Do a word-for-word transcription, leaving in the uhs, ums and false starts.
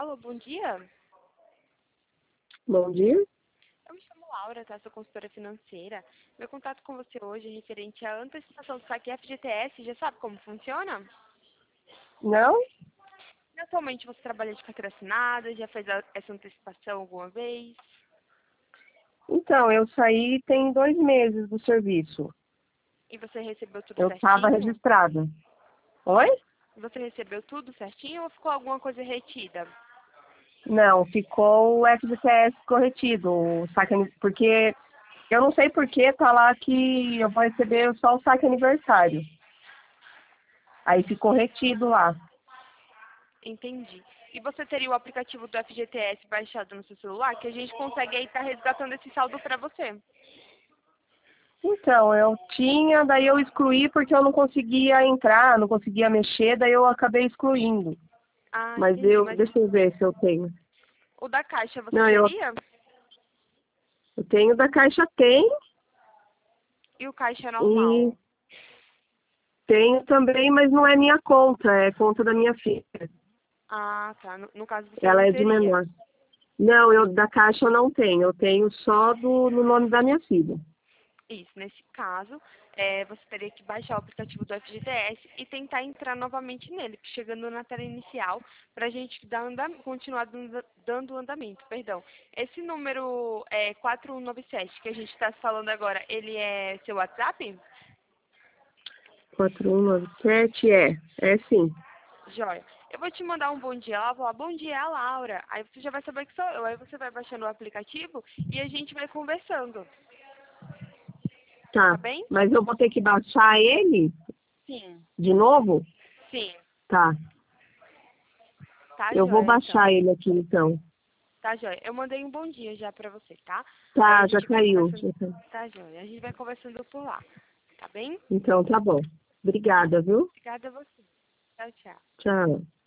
Alô, bom dia. Bom dia. Eu me chamo Laura, tá? Sou consultora financeira. Meu contato com você hoje é referente à antecipação do saque F G T S. Já sabe como funciona? Não? E atualmente você trabalha de carteira assinada? Já fez a- essa antecipação alguma vez? Então, eu saí tem dois meses do serviço. E você recebeu tudo Eu estava certinho? registrada. Oi? Você recebeu tudo certinho ou ficou alguma coisa retida? Não, ficou o F G T S corretido, o saque, ani- porque eu não sei por que tá lá que eu vou receber só o saque aniversário. Aí ficou retido lá. Entendi. E você teria o aplicativo do F G T S baixado no seu celular, que a gente consegue aí estar resgatando esse saldo para você? Então, eu tinha, daí eu excluí porque eu não conseguia entrar, não conseguia mexer, daí eu acabei excluindo. Ah, Mas entendi. eu, Mas deixa eu ver se eu tenho. o da Caixa você Não, eu, teria? eu tenho da Caixa Tem E o Caixa e normal? tenho também, mas não é minha conta, é conta da minha filha. Ah, tá. No, no caso você Ela não é de teria. menor. Não, eu da Caixa eu não tenho, eu tenho só do, no nome da minha filha. Isso, nesse caso, é, você teria que baixar o aplicativo do F G T S e tentar entrar novamente nele, chegando na tela inicial, para a gente dar anda continuar dando, dando andamento. Perdão. Esse número é, quatro um nove sete que a gente está falando agora, ele é seu WhatsApp? quatro um nove sete, é, é sim. Joia. Eu vou te mandar um bom dia lá, vou falar, bom dia, Laura. Aí você já vai saber que sou eu. Aí você vai baixando o aplicativo e a gente vai conversando. Tá Tá, bem? mas eu vou ter que baixar ele Sim. de novo? Sim. Tá, Tá, eu vou joia, então. baixar ele aqui então. Tá, joia. Eu mandei um bom dia já pra você, tá? Aí a Tá, já gente vai caiu. conversando. já caiu. Tá, joia. A gente vai conversando por lá. Tá bem? Então tá bom. Obrigada, viu? Obrigada a você. Tchau, tchau. Tchau.